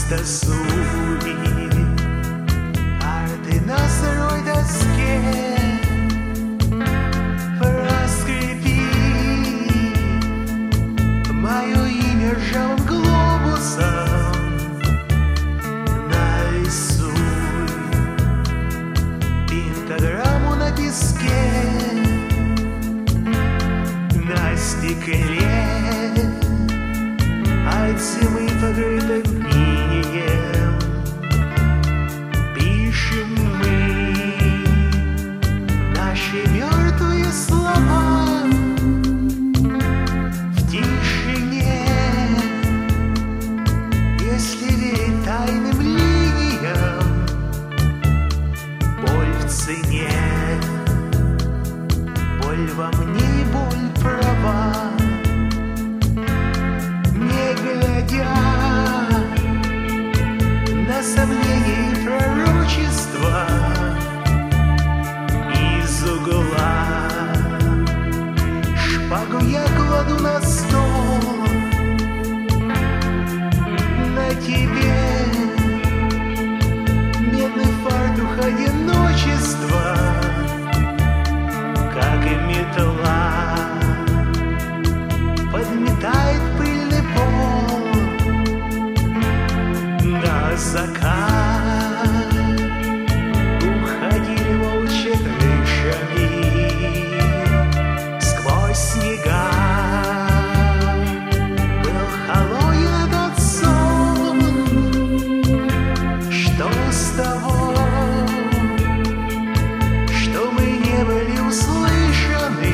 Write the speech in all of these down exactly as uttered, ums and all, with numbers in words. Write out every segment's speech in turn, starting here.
тосуй, карты на сырой доске раскрепи мое имя ржавым глобусом нарисуй пентаграмму на песке, на стекле от зимы покрытым инеем. Пишем мы наши мертвые слова в тишине, если верить тайным линиям. Боль в цене, боль во мне и боль права. Не глядя на сомнения и пророчества, из угла шпагу я кладу на стол. На тебе медный фартух одиночества, как и метла подметает пыльный пол. На закат уходили молча крышами сквозь снега. Был холоден этот сон. Что с того, что мы не были услышаны?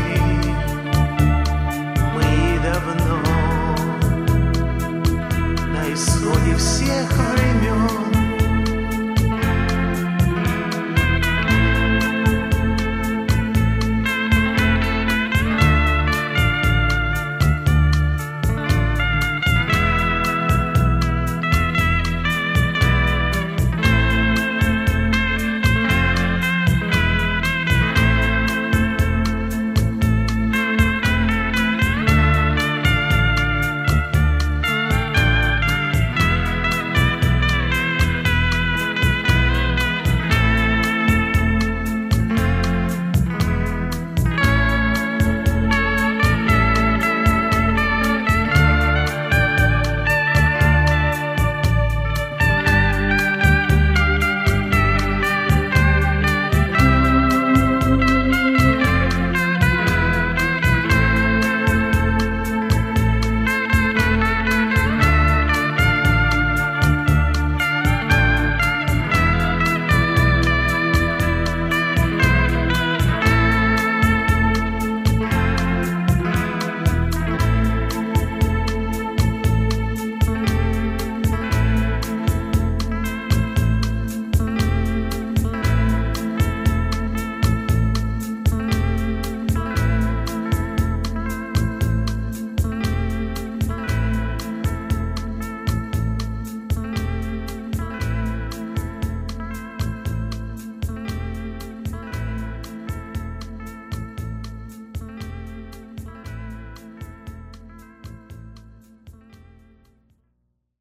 Мы давно на исходе всех времен.